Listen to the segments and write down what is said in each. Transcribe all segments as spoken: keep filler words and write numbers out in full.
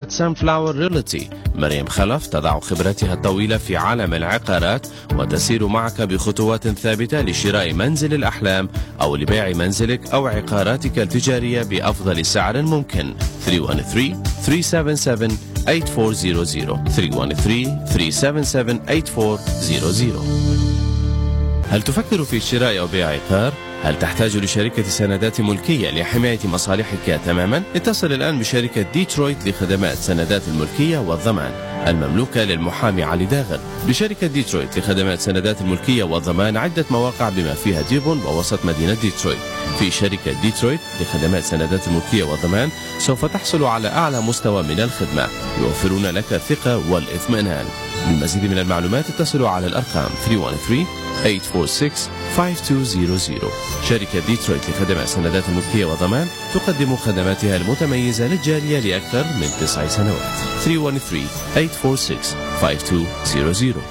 Sunflower Realty. مريم خلف تضع خبرتها الطويلة في عالم العقارات وتسير معك بخطوات ثابتة لشراء منزل الأحلام أو لبيع منزلك أو عقاراتك التجارية بأفضل سعر ممكن. ثلاثة واحد ثلاثة ثلاثة سبعة سبعة ثمانية أربعة صفر صفر ثلاثة واحد ثلاثة ثلاثة سبعة سبعة ثمانية أربعة صفر صفر. هل تفكر في شراء أو بيع عقار؟ هل تحتاج لشركة سندات ملكية لحماية مصالحك تماما؟ اتصل الآن بشركة ديترويت لخدمات سندات الملكية والضمان المملوكة للمحامي علي داغر. بشركة ديترويت لخدمات سندات الملكية والضمان عدة مواقع بما فيها ديربون ووسط مدينة ديترويت. في شركة ديترويت لخدمات سندات الملكية والضمان سوف تحصل على أعلى مستوى من الخدمة، يوفرون لك الثقة والاطمئنان. للمزيد من المعلومات اتصلوا على الأرقام ثلاثة واحد ثلاثة ثمانية أربعة ستة خمسة اثنين صفر صفر. شركة ديترويت لخدمات سندات الملكية والضمان تقدم خدماتها المتميزة للجالية لأكثر من تسع سنوات. ثلاثة واحد ثلاثة ثمانية أربعة ستة خمسة اثنين صفر صفر.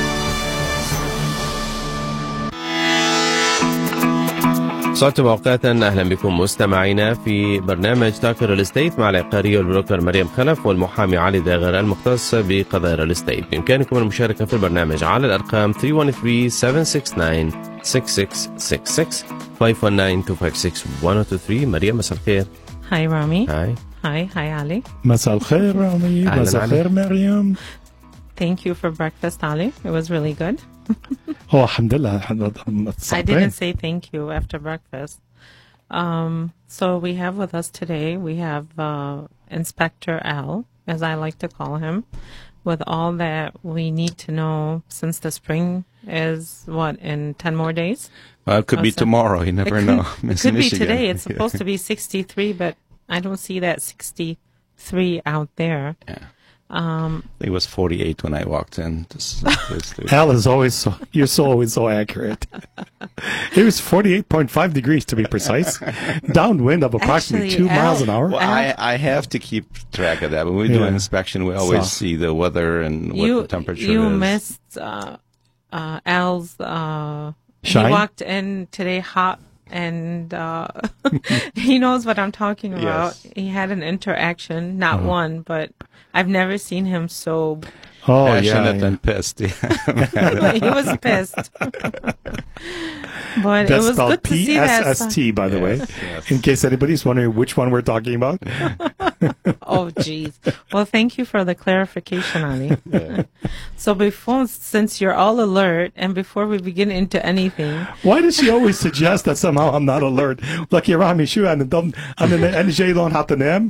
صوتوا موقعة. أهلا بكم مستمعينا في برنامج تاكر ريل استيت مع العقاري والبروكر مريم خلف والمحامي علي داغر المختص بقضايا ريل استيت. بإمكانكم المشاركة في البرنامج على الأرقام ثلاثة واحد ثلاثة سبعة ستة تسعة ستة ستة ستة ستة خمسة واحد تسعة اثنين خمسة ستة واحد اثنين ثلاثة. مريم مساء الخير. هاي رامي. هاي هاي هاي علي. مساء الخير رامي. مساء الخير مريم. Thank you for breakfast, Ali. It was really good. Oh, alhamdulillah. I didn't say thank you after breakfast. Um, so we have with us today, we have uh, Inspector Al, as I like to call him, with all that we need to know since the spring is, what, in ten more days? Well, it could oh, be so tomorrow. You never it know. Could, it could be today. It's supposed to be sixty-three, but I don't see that sixty-three out there. Yeah. Um, it was forty-eight when I walked in. This, this Al is always so, you're so always so accurate. It was forty-eight point five degrees to be precise. Downwind of approximately Actually, two Al, miles an hour. well, I, I have to keep track of that. When we do Yeah. an inspection, we always So- see the weather and what you, the temperature you is. missed uh, uh, Al's, uh, Shine? he walked in today hot and uh, he knows what I'm talking about. Yes. He had an interaction, not Uh-huh. one, but I've never seen him so, Oh, yeah. Passionate yeah. and pissed. he was pissed. But That's it was spelled good to see P that. S S T, by the way, Yes, yes. in case anybody's wondering which one we're talking about. Oh, geez. Well, thank you for the clarification, Ali. Yeah. So before, since you're all alert, and before we begin into anything, Why does she always suggest that somehow I'm not alert? Like يا رامي شو أنا ضم أنا أنا جاي لون حتى نام؟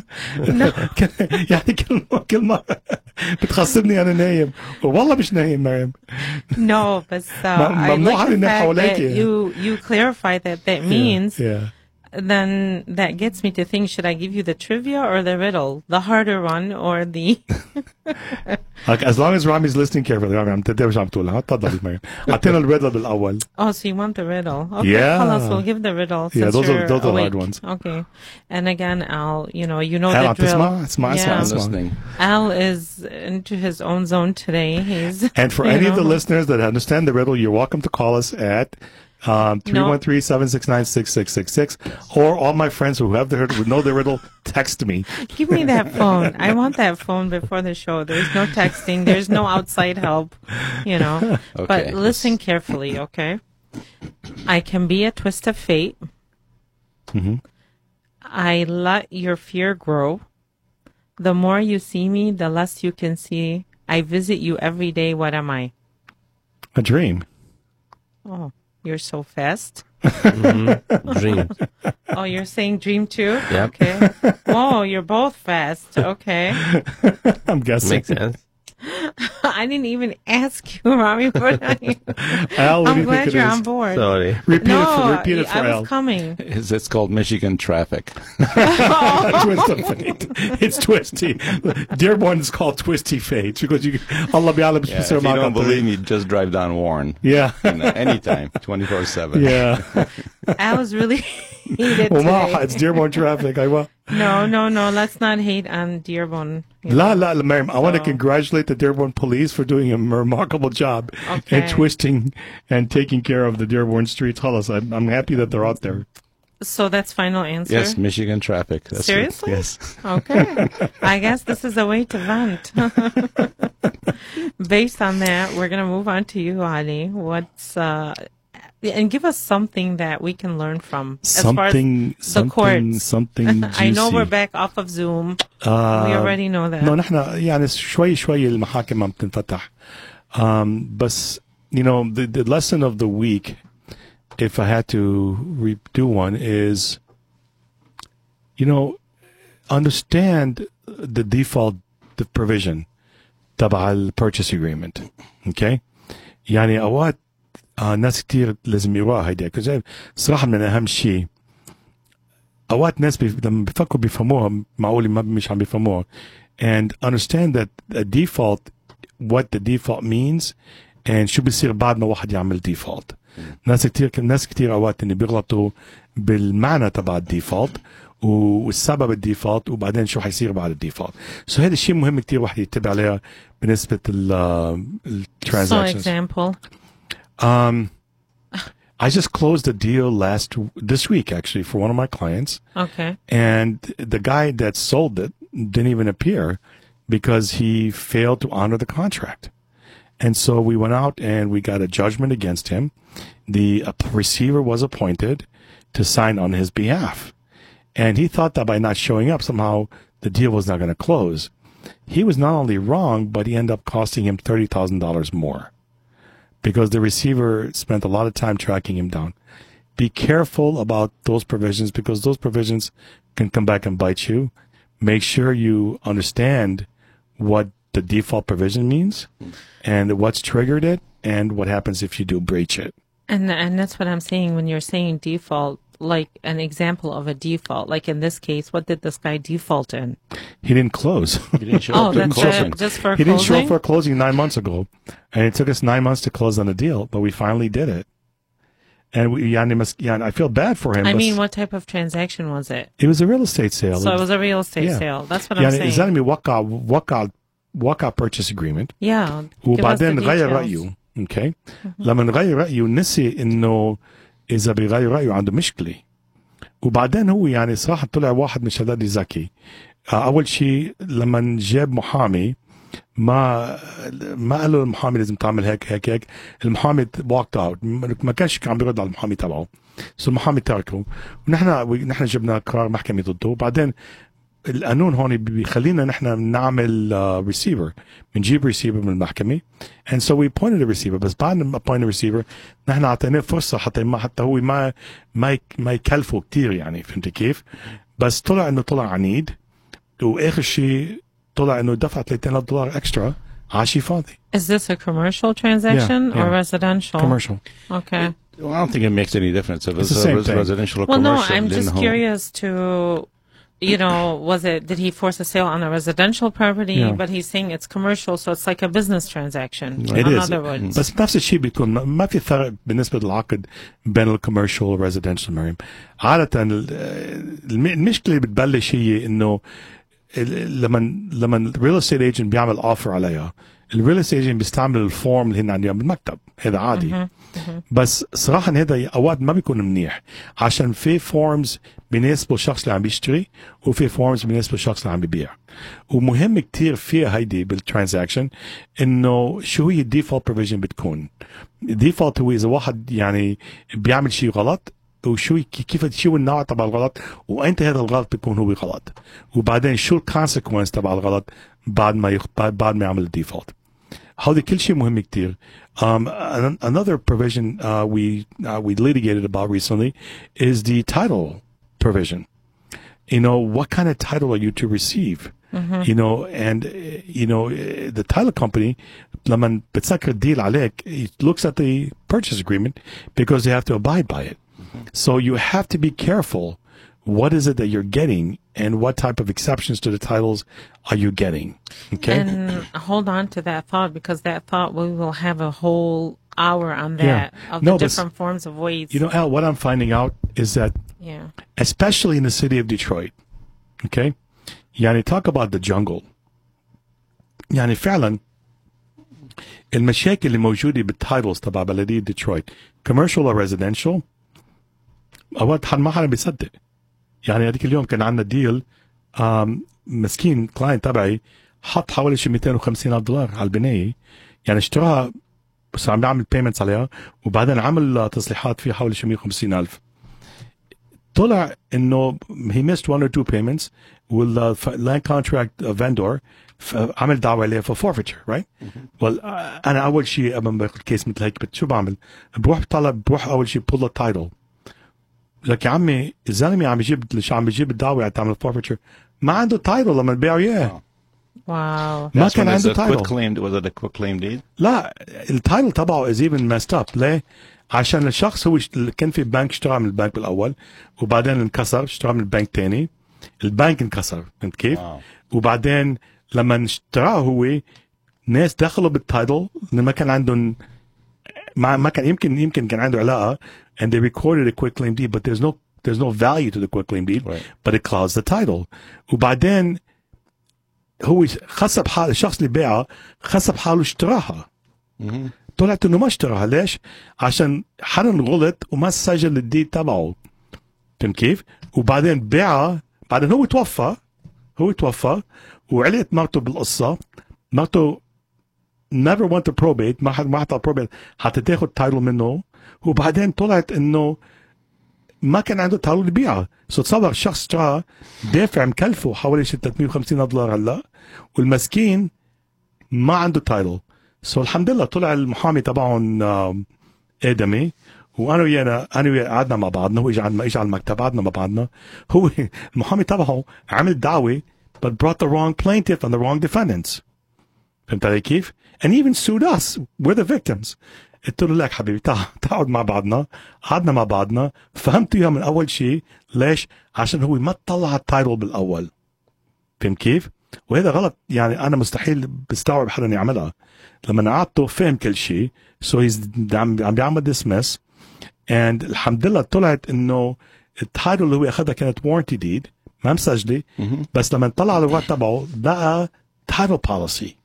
يعني كل كل مرة بتخصبني أنا نايم والله مش نايم مريم. no, but uh, ما- I ممنوع like the إن fact حواليك that يعني. you you clarify that that means Yeah. then that gets me to think, should I give you the trivia or the riddle, the harder one or the Like, as long as Rami's listening carefully, رامي عم تدرج عم تقولها تفضلي مريم. أعطينا الريدل بالأول. oh, so you want the riddle? Okay, Yeah. خلاص, we'll give the riddle. Yeah, since those are- you're those are awake. hard ones. Okay, and again, Al, you know, you know Al the عم drill. تسمع؟ اسمع اسمع Yeah. I'm اسمع. listening. Al is into his own zone today. He's And for you any of the know. listeners that understand the riddle, you're welcome to call us at um, three one three, seven six nine, six six six six. Or all my friends who have the riddle, who know the riddle, text me. Give me that phone. I want that phone before the show. There's no texting. There's no outside help, you know. Okay. But listen carefully, okay? I can be a twist of fate. Mhm. I let your fear grow. The more you see me, the less you can see. I visit you every day. What am I? A dream. Oh, you're so fast. Mm-hmm. Dream. Oh, you're saying dream too? Yep. Okay. Oh, you're both fast. Okay. I'm guessing. Makes sense. I didn't even ask you, Rami. But I, Al, what do I'm you glad think it you're is? on board. Sorry. Repeat no, it for, repeat it for I Al. was coming. It's, it's called Michigan traffic. Twist of fate. It's twisty. Dearborn is called twisty fate because you Allah bi'alam Yeah, if you don't believe me, just drive down Warren. Yeah. You know, anytime, twenty-four seven. Yeah. I was really heated وما today. it's Dearborn traffic. أيوة. No, no, no. Let's not hate on Dearborn. you know. La la la, Miriam. I want to So- congratulate the Dearborn police for doing a remarkable job Okay. and twisting and taking care of the Dearborn streets. Hollis, I'm, I'm happy that they're out there. So that's final answer? Yes, Michigan traffic. That's it. Seriously? Yes. Okay. I guess this is a way to vent. Based on that, we're going to move on to you, Ali. What's, uh, and give us something that we can learn from. As something, far as the something, courts. something juicy. I know we're back off of Zoom. Uh, we already know that. No, نحن يعني شوي شوي المحاكم عم تنفتح. Um, بس, you know, the, the lesson of the week, if I had to redo one, is, you know, understand the default the provision تبع ال purchase agreement. Okay? يعني أوقات آه ناس كتير لازم يقراها هيدا. كذا صراحة من أهم شيء أوقات ناس بيف... لما بيفكروا بيفهموها معقول ما مش عم بيفهموها. And understand that a default, what the default means, and شو بيصير بعد ما واحد يعمل default. ناس كتير ناس كتير أوقات إن بيغلطوا بالمعنى تبع الديفولت والسبب الديفولت وبعدين شو حيصير بعد الديفولت. So هذا الشيء مهم كتير واحد يتبع عليها بالنسبة ال transactions. So example. Um, I just closed a deal last this week actually for one of my clients. Okay. And the guy that sold it didn't even appear because he failed to honor the contract. And so we went out and we got a judgment against him. The uh, receiver was appointed to sign on his behalf. And he thought that by not showing up, somehow the deal was not going to close. He was not only wrong, but he ended up costing him thirty thousand dollars more because the receiver spent a lot of time tracking him down. Be careful about those provisions because those provisions can come back and bite you. Make sure you understand what the default provision means and what's triggered it and what happens if you do breach it. And and that's what I'm saying when you're saying default, like an example of a default. Like in this case, what did this guy default in? He didn't close. He didn't show Oh, up to that's closing. it, just for He closing? didn't show up for a closing nine months ago. And it took us nine months to close on the deal, but we finally did it. And we, يعني مس- يعني I feel bad for him. I بس mean, what type of transaction was it? it was a real estate sale. So it was a real estate Yeah. sale. That's what I'm يعني saying. الزلمة وقع وقع وقع purchase agreement Yeah. Give us the وبعدين غير details. رأيه. اوكي لما غير رأيه نسي انه اذا بيغير رأيه عنده مشكلة. وبعدين هو يعني صراحة طلع واحد من شداد ذكي. اول شيء لما جاب محامي ما ما قال له المحامي لازم تعمل هيك هيك هيك. المحامي walked out ما كانش عم بيرد على المحامي تبعه. سو المحامي تركه ونحن نحن جبنا قرار محكمة ضده. وبعدين القانون هون بيخلينا نحن نعمل ريسيفر uh, بنجيب ريسيفر من المحكمة and so we appointed a receiver. بس بعد ما appointed a receiver نحن اعطيناه فرصة حتى ما حتى هو ما ما ما يكلفه كتير يعني فهمت كيف. بس طلع انه طلع عنيد واخر شيء طلع انه دفع ثلاثة آلاف دولار اكسترا على شيء فاضي. Is this a commercial transaction Yeah, or yeah. residential? Commercial. Okay. Well, I don't think it makes any difference if It's it's, the a same res- thing. residential or Well, no, commercial. I'm Lynn just Home. curious to, you know, was it, did he force a sale on a residential property? Yeah. But he's saying it's commercial, so it's like a business transaction. It in is. other words. بس نفس الشيء بيكون ما- ما في فرق بالنسبة للعقد بين الكوميرشال والريزيدنشال مريم. عادة ال- الم- المشكلة اللي بتبلش هي انه ال- لما لما الريل استيت ايجنت بيعمل اوفر عليها الريل استيت ايجنت بيستعمل الفورم اللي هن عندهم بالمكتب. هذا عادي. بس صراحة هذا اوقات ما بيكون منيح عشان في فورمز بيناسبوا الشخص اللي عم بيشتري وفي فورمز بيناسبوا الشخص اللي عم بيبيع. ومهم كتير فيها هيدي بالترانزاكشن انه شو هي الديفولت بروفيجن بتكون. الديفولت هو اذا واحد يعني بيعمل شيء غلط وشو كيف شو النوع تبع الغلط وانت هذا الغلط بيكون هو غلط وبعدين شو الكونسيكونس تبع الغلط بعد ما يخ... بعد ما يعمل الديفولت. هذا كل شيء مهم كتير. Um, another provision uh, we uh, we litigated about recently is the title provision. You know, what kind of title are you to receive? Mm-hmm. You know, and uh, you know the title company لما بتسكر الديل عليك it looks at the purchase agreement because they have to abide by it. So you have to be careful. What is it that you're getting and what type of exceptions to the titles are you getting? Okay. And hold on to that thought because that thought we will have a whole hour on that Yeah. of No, the but different forms of ways. You know, Al, what I'm finding out is that yeah. especially in the city of Detroit, okay? يعني talk about the jungle. يعني فعلا المشاكل اللي موجودة بالتايتلز تبع بلدية ديترويت commercial or residential اوقات حد ما حدا بيصدق. يعني هذيك اليوم كان عندنا ديل، مسكين كلاينت تبعي حط حوالي شي مئتين وخمسين ألف دولار على البنايه، يعني اشتراها بس عم بيعمل بيمنتس عليها، وبعدين عمل تصليحات فيها حوالي شي مئة وخمسين ألف. طلع انه he missed one or two payments والland contract vendor عمل دعوة عليه for forfeiture, right? well انا اول شيء قبل ما باخذ كيس مثل هيك شو بعمل؟ بروح بطلع بروح اول شيء pull the title. لك يا عمي الزلمه عم يجيب شو عم يجيب الدعوة تعمل forfeiture ما عنده تايتل لما بيعوا اياه. واو. ما كان عنده تايتل. Was it a quick claim deed? لا التايتل تبعه is even messed up. ليه؟ عشان الشخص هو كان في بنك اشترى من البنك بالاول وبعدين انكسر اشترى من البنك تاني، البنك انكسر، فهمت كيف؟ واو. وبعدين لما اشتراه هو ناس دخلوا بالتايتل ما كان عندهم ما ما كان يمكن يمكن كان عنده علاقه and they recorded a quick claim deed but there's no there's no value to the quick claim deed, right. but it clouds the title. وبعدين هو خسب حاله الشخص اللي باعها خسب حاله اشتراها. mm-hmm. طلعت انه ما اشتراها. ليش؟ عشان حدا غلط وما سجل الديد تبعه، فهمت كيف؟ وبعدين باعها، بعدين هو توفى هو توفى وعلقت مرته بالقصه. مرته never went to probate، ما حد ما حتى probate حتى تاخذ تايتل منه، وبعدين طلعت انه ما كان عنده تايتل يبيعها. سو تصور الشخص اشتراها دافع مكلفه حوالي ثلاثمئة وخمسين دولار هلا، والمسكين ما عنده تايتل. سو الحمد لله طلع المحامي تبعهم ادمي، وانا ويانا انا وياه قعدنا مع بعضنا، هو اجى على اجى على المكتب قعدنا مع بعضنا. هو المحامي تبعه عمل دعوه but brought the wrong plaintiff and the wrong defendants. فهمت علي كيف؟ and even sued us, we're the victims. قلت له لك حبيبي تعال تعال مع بعضنا، قعدنا مع بعضنا فهمت اياها من اول شيء. ليش؟ عشان هو ما طلع على التايتل بالاول، فهمت كيف؟ وهذا غلط. يعني انا مستحيل بستوعب حدا يعملها. لما قعدته فهم كل شيء، سو هيز عم بيعمل ديسمس، اند الحمد لله طلعت انه التايتل اللي هو اخذها كانت وارنتي ديد ما مسجله، بس لما طلع على الورق تبعه لقى تايتل بوليسي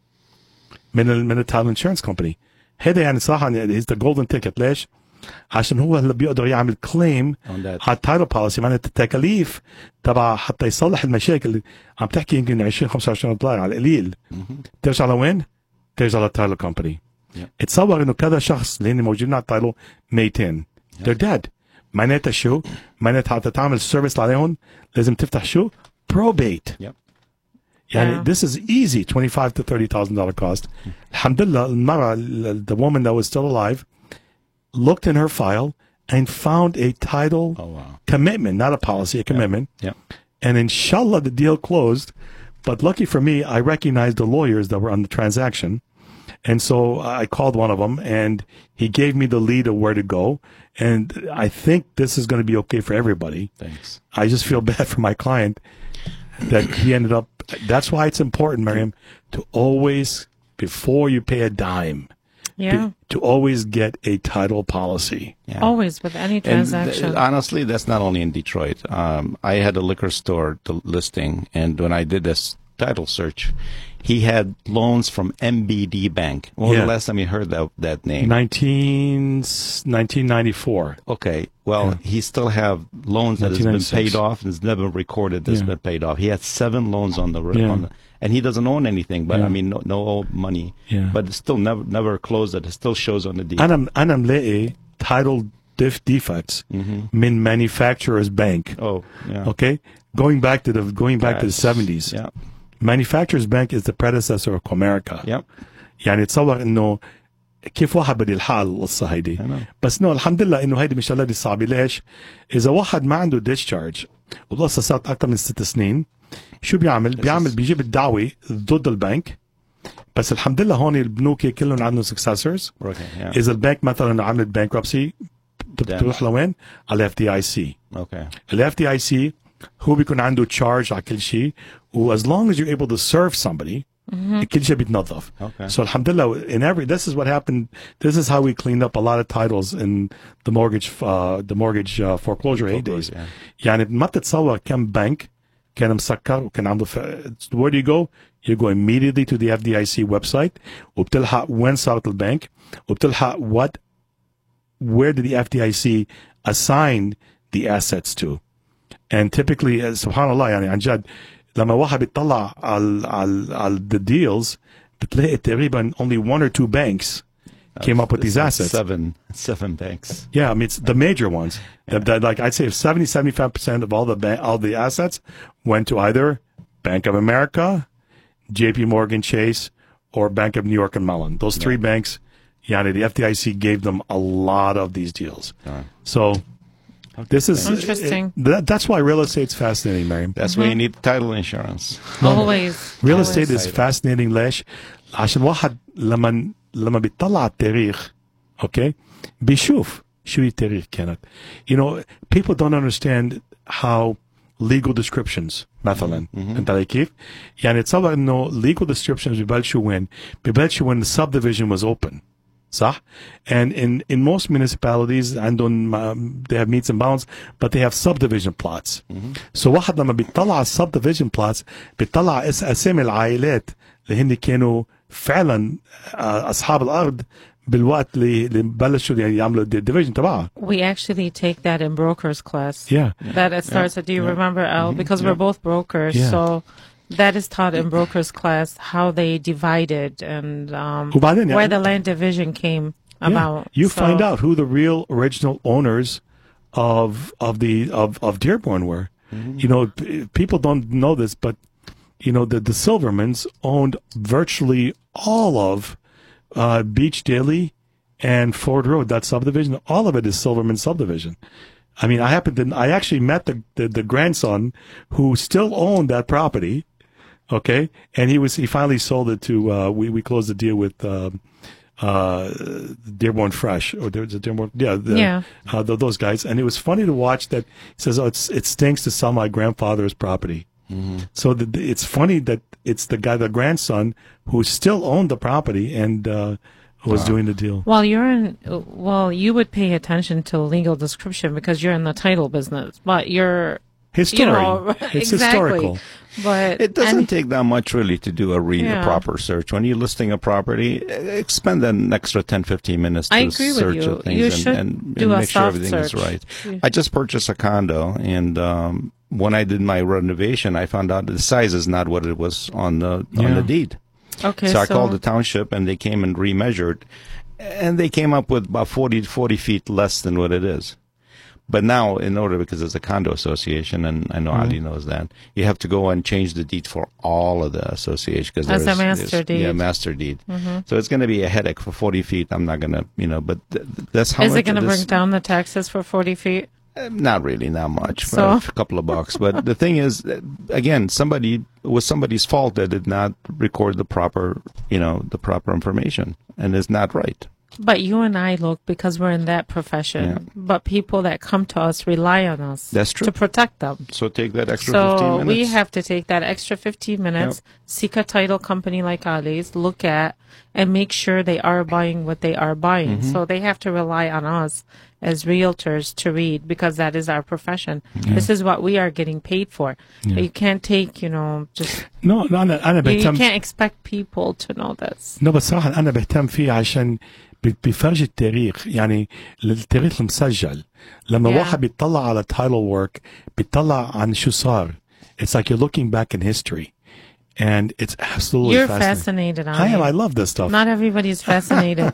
من ال من التايتل انشورنس كومباني. هذا يعني صراحه هيز ذا جولدن تيكت. ليش؟ عشان هو هلا بيقدر يعمل كليم على التايتل بوليسي. معناتها التكاليف تبع حتى يصلح المشاكل اللي عم تحكي يمكن عشرين خمسة وعشرين دولار على القليل. ترجع لوين؟ ترجع للتايتل كومباني. اتصور انه كذا شخص اللي هن موجودين على التايتل ميتين they're dead. معناتها شو؟ معناتها حتى تعمل سيرفيس عليهم لازم تفتح شو؟ probate. yep. يعني yeah. this is easy twenty-five to thirty thousand dollar cost. الحمد لله المرة the woman that was still alive looked in her file and found a title oh, wow. commitment, not a policy, a commitment. Yeah. Yeah. And inshallah the deal closed. But lucky for me, I recognized the lawyers that were on the transaction. And so I called one of them and he gave me the lead of where to go. And I think this is going to be okay for everybody. Thanks. I just feel bad for my client that he ended up. That's why it's important, Miriam, to always, before you pay a dime, yeah. be, to always get a title policy. Yeah. Always with any transaction. And th- honestly, that's not only in Detroit. Um, I had a liquor store to- listing, and when I did this title search, he had loans from M B D Bank. When was yeah. the last time you heard that, that name? nineteen ninety-four. Okay. Well, yeah. he still have loans that has been paid off and has never recorded that's yeah. been paid off. He had seven loans on the, yeah. on the and he doesn't own anything, but yeah. I mean, no, no money. Yeah. But it still never never closed it. It still shows on the deed. أنا أنا ملاقي title def defects mm-hmm. من manufacturer's bank. Oh, yeah. Okay, going back to the going back That's, to the seventies. Yeah. Manufacturer's Bank is the predecessor of Comerica. Yep. يعني تصور انه كيف واحد بده الحال القصه هيدي. بس نو الحمد لله انه هيدي مش هالقد صعبه. ليش؟ اذا واحد ما عنده discharge والقصه صارت اكثر من ست سنين، شو بيعمل؟ بيعمل بيجيب الدعوه ضد البنك. بس الحمد لله هون البنوك كلهم عندهم successors. Okay, yeah. اذا البنك مثلا عملت bankruptcy بتروح لوين؟ على اف دي اي سي. Okay. الاف دي اي سي هو بيكون عنده تشارج على كل شيء، و as long as you're able to serve somebody mm-hmm. كل شيء بيتنظف. Okay. So الحمد لله in every this is what happened. This is how we cleaned up a lot of titles in the mortgage uh, the mortgage uh, foreclosure heydays. Yeah. يعني ما تتصور كم بنك كان مسكر وكان عنده ف... where do you go? You go immediately to the F D I C website وبتلحق وين صارت البنك وبتلحق what where did the F D I C assign the assets to. And typically, uh, subhanallah, يعني عن جد لما واحد بيطلع على على على the deals بتلاقي تقريبا only one or two banks came up with these assets. Seven, seven banks. Yeah, I mean, it's the major ones. The, the, like I'd say seventy, seventy-five percent of all the ba- all the assets went to either Bank of America, J P Morgan Chase, or Bank of New York and Mellon. Those three yeah. banks, yeah, the F D I C gave them a lot of these deals. Uh, so okay. this is interesting. It, that, that's why real estate's fascinating, Miriam. That's mm-hmm. why you need title insurance. Always. Real Always. estate is fascinating. ليش؟ عشان واحد لما لما بيطلع التاريخ okay بيشوف شو التاريخ كانت. You know, people don't understand how legal descriptions مثلا mm-hmm. انت علي كيف؟ يعني تصور انه legal descriptions ببلشوا وين؟ ببلشوا when the subdivision was open. صح؟ And in in most municipalities عندهم um, they have meets and bounds but they have subdivision plots. Mm-hmm. So واحد لما بيطلع على subdivision plots بيطلع اس اسامي العائلات اللي هن كانوا فعلا اصحاب الارض بالوقت اللي اللي بلشوا يعملوا الديفيجن تبعها. We actually take that in brokers class. Yeah. That it starts. Yeah. Do you yeah. remember, Al? Mm-hmm. Because yeah. we're both brokers, yeah. so that is taught in brokers class how they divided and um, وبعدين, where yeah. the land division came yeah. about. You so. find out who the real original owners of of the of of Dearborn were. Mm-hmm. You know, p- people don't know this, but you know, the, the Silvermans owned virtually all of uh, Beach Daily and Ford Road, that subdivision. All of it is Silverman subdivision. I mean, I happened to, I actually met the, the, the grandson who still owned that property. Okay. And he was, he finally sold it to, uh, we, we closed the deal with, um, uh, Dearborn Fresh or there's a Dearborn, yeah, the, yeah. Uh, the, those guys. And it was funny to watch that he says, oh, it's, it stinks to sell my grandfather's property. Mm-hmm. So the, it's funny that it's the guy, the grandson, who still owned the property and uh, was wow. doing the deal. Well, you're in. Well, you would pay attention to legal description because you're in the title business, but you're historian. You know, it's exactly. historical. But it doesn't and, take that much really to do a read yeah. a proper search. When you're listing a property, spend an extra ten, fifteen minutes to I agree search with you. of things you and, should and, do and a make sure everything search. is right. Yeah. I just purchased a condo, and um, when I did my renovation, I found out the size is not what it was on the yeah. on the deed. Okay, so, so I called the township, and they came and remeasured, and they came up with about forty, forty feet less than what it is. But now, in order, because it's a condo association, and I know mm-hmm. Ali knows that, you have to go and change the deed for all of the association. Cause That's there's, a master there's, deed. Yeah, master deed. Mm-hmm. So it's going to be a headache for forty feet. I'm not going to, you know, but th- that's how Is much it going to this, bring down the taxes for forty feet? Uh, not really, not much. So? A couple of bucks. But the thing is, again, somebody, it was somebody's fault that did not record the proper, you know, the proper information. And it's not right. But you and I look because we're in that profession. Yeah. But people that come to us rely on us That's true. to protect them. So take that extra so fifteen minutes. So we have to take that extra fifteen minutes, yep. seek a title company like Ali's, look at, and make sure they are buying what they are buying. Mm-hmm. So they have to rely on us as realtors to read because that is our profession. Yeah. This is what we are getting paid for. Yeah. You can't take, you know, just... No, no, أنا أنا you, بهتم. You can't expect people to know this. No, بس صراحة أنا بهتم فيه عشان بفرج التاريخ يعني التاريخ المسجل لما yeah. واحد بيطلع على title work بيطلع عن شو صار. It's like you're looking back in history. And it's absolutely You're fascinating. fascinated on I am. it. I love this stuff. Not everybody's fascinated.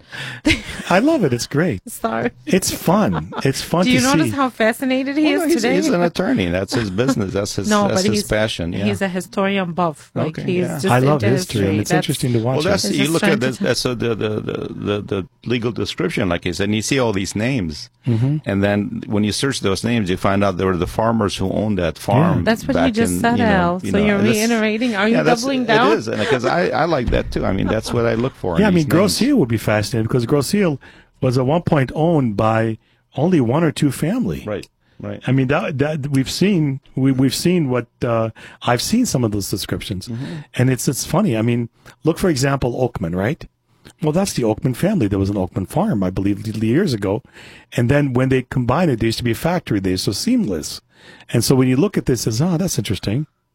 I love it. It's great. Sorry. It's fun. It's fun to see. Do you notice how fascinated he well, is he's, today? He's an attorney. That's his business. That's his, no, that's but his he's, passion. Yeah. He's a historian buff. Like okay, he's yeah. just I love into history, history. and it's that's, interesting to watch. Well, that's, it. you look at this, that's so the, the, the, the, the legal description, like you said, and you see all these names. Mm-hmm. And then when you search those names, you find out they were the farmers who owned that farm. Yeah. That's what you just in, said, you know, Al. you So know, you're reiterating. Are you yeah, doubling down? It is, because I, I like that too. I mean, that's what I look for. Yeah, I mean, names. Grosse Ile would be fascinating because Grosse Ile was at one point owned by only one or two family. Right, right. I mean, that, that we've seen we we've seen what uh, I've seen some of those descriptions, mm-hmm. and it's it's funny. I mean, look for example, Oakman, right? Well, that's the Oakman family. There was an Oakman farm, I believe, years ago, and then when they combined it, there used to be a factory there, so seamless. And so when you look at this, as ah, oh, that's interesting.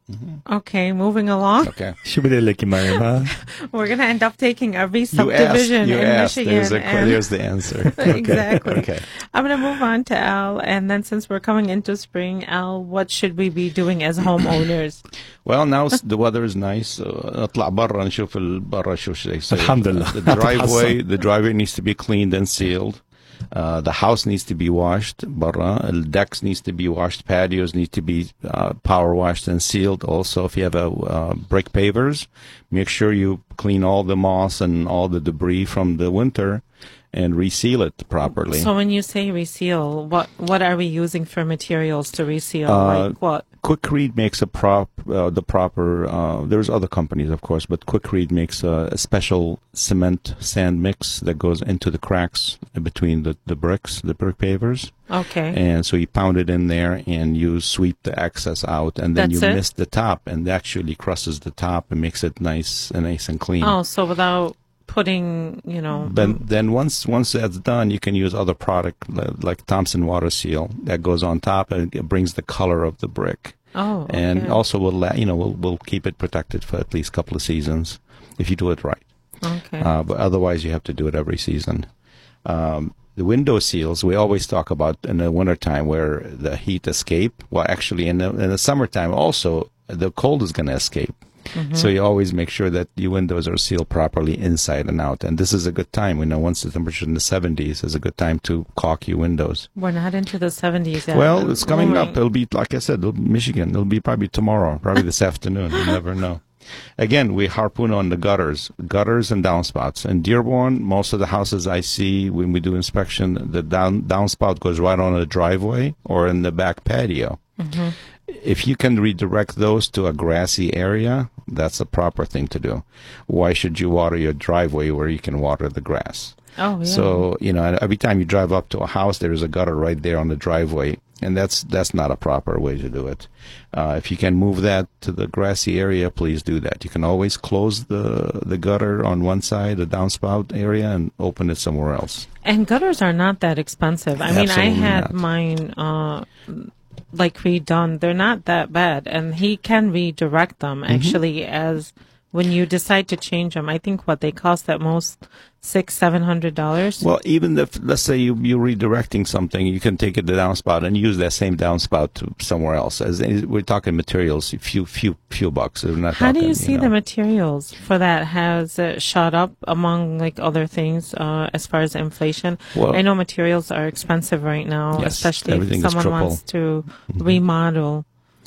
Mm-hmm. Okay, moving along. Okay. شو بدي لك يا مريم ها؟ We're going to end up taking every You asked. subdivision You in asked. Michigan. There's, a, and there's the answer. Exactly. Okay. I'm going to move on to Al. And then since we're coming into spring, Al, what should we be doing as homeowners? Well, now s- the weather is nice. Uh, نطلع برا نشوف ال- برا شو شو يصير. الحمد لله. The driveway, the driveway needs to be cleaned and sealed. Uh, the house needs to be washed. برا. The decks needs to be washed. Patios need to be uh, power washed and sealed. Also, if you have a uh, brick pavers, make sure you clean all the moss and all the debris from the winter and reseal it properly. So when you say reseal, what what are we using for materials to reseal? Uh, like what? Quikrete makes a prop, uh, the proper, uh, there's other companies, of course, but Quikrete makes a, a special cement sand mix that goes into the cracks between the, the bricks, the brick pavers. Okay. And so you pound it in there and you sweep the excess out, and then That's you it? mist the top, and actually crushes the top and makes it nice and nice and clean. Oh, so without putting, you know. But then once once that's done, you can use other product li- like Thompson Water Seal that goes on top and it brings the color of the brick. Oh, okay. And also will la- you know will will keep it protected for at least a couple of seasons if you do it right. Okay. Uh, but otherwise, you have to do it every season. Um, the window seals we always talk about in the wintertime where the heat escape. Well, actually, in the, in the summertime also the cold is going to escape. Mm-hmm. So you always make sure that your windows are sealed properly inside and out. And this is a good time. We know once the temperature in the seventies is a good time to caulk your windows. We're not into the seventies yet. Well, it's coming Moving. up. It'll be, like I said, it'll be Michigan. It'll be probably tomorrow, probably this afternoon. You never know. Again, we harpoon on the gutters, gutters and downspouts. In Dearborn, most of the houses I see when we do inspection, the down downspout goes right on the driveway or in the back patio. Mm-hmm. If you can redirect those to a grassy area, that's the proper thing to do. Why should you water your driveway where you can water the grass? Oh, yeah. So, you know, every time you drive up to a house, there is a gutter right there on the driveway, and that's that's not a proper way to do it. Uh, if you can move that to the grassy area, please do that. You can always close the the gutter on one side, the downspout area, and open it somewhere else. And gutters are not that expensive. I mean, I Absolutely had not. mine uh, like redone. They're not that bad, and he can redirect them Mm-hmm. actually as when you decide to change them. I think what they cost at most six, seven hundred dollars. Well, even if, let's say you, you're redirecting something, you can take it to downspout and use that same downspout to somewhere else. As we're talking materials, few, few, few bucks. We're not How do talking, you see know. the materials for that? Has it shot up among like other things uh, as far as inflation? Well- I know materials are expensive right now, Yes, especially if everything is someone triple. wants to remodel.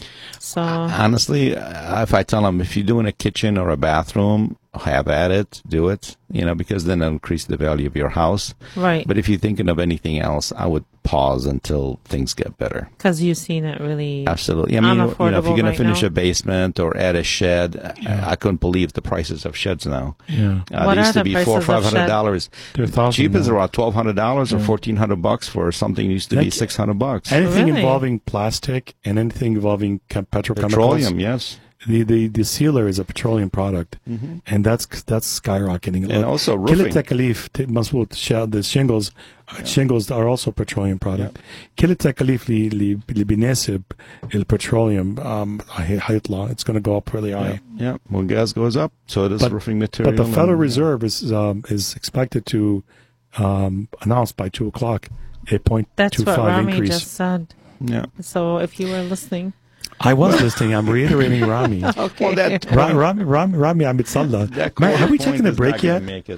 So Honestly, uh, if I tell them, if you're doing a kitchen or a bathroom, have at it, do it, you know, because then it'll increase the value of your house. right, But if you're thinking of anything else, I would pause until things get better. because you've seen it really. Absolutely. I mean, you know, if you're Unaffordable going to right finish now. a basement or add a shed, I, I couldn't believe the prices of sheds now. Yeah. Uh, What they are used to the be prices four or of five hundred dollars. They're thousand Cheapest now. around twelve hundred dollars or fourteen hundred bucks for something that used to be Like- six hundred bucks. Anything Really? involving plastic and anything involving chem- petrochemicals. Petroleum, yes. The, the the sealer is a petroleum product, and that's that's skyrocketing. And also roofing. كل التكاليف ت- مظبوط sh- the shingles uh, shingles are also petroleum product. كل التكاليف اللي اللي اللي بيناسب البتروليوم um, هي- هيطلع. It's going to go up really high. Yeah, when gas goes up, so does But- roofing material. But the Federal and- Reserve is um, is expected to um, announce by two o'clock a point That's two what five Rami increase. just said. Yeah. So if you were listening, I was listening. I'm reiterating Rami. okay. Well, that Ra- Rami, Rami, Rami, I'm Mitzallah. that Mar- have we point taken a is break not gonna yet? make it.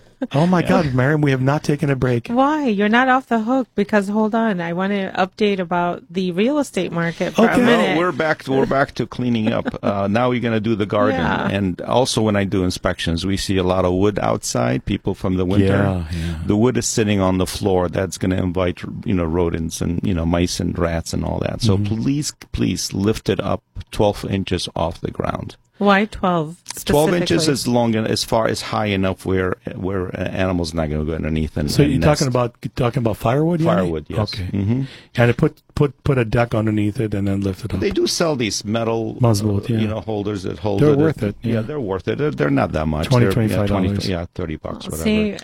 Oh my God, Mariam, we have not taken a break. Why? You're not off the hook because hold on, I want to update about the real estate market for Okay. a minute. No, we're back. To, we're back to cleaning up. Uh, now we're going to do the garden, Yeah. and also when I do inspections, we see a lot of wood outside. People from the winter, Yeah, yeah. the wood is sitting on the floor. That's going to invite you know rodents and you know mice and rats and all that. So Mm-hmm. please, please lift it up twelve inches off the ground. Why twelve? Twelve inches specifically? is long and as far as high enough where where uh, animals not going to go underneath. And So and you're nest. talking about you're talking about firewood? Yanni? Firewood, yes. Okay. hmm And it put put put a deck underneath it and then lift it up. They do sell these metal, Mazboot, uh, yeah. you know, holders that hold They're it. worth it, Yeah. yeah. they're worth it. They're, they're not that much. twenty, They're, twenty-five yeah, dollars. yeah, thirty bucks, whatever. See,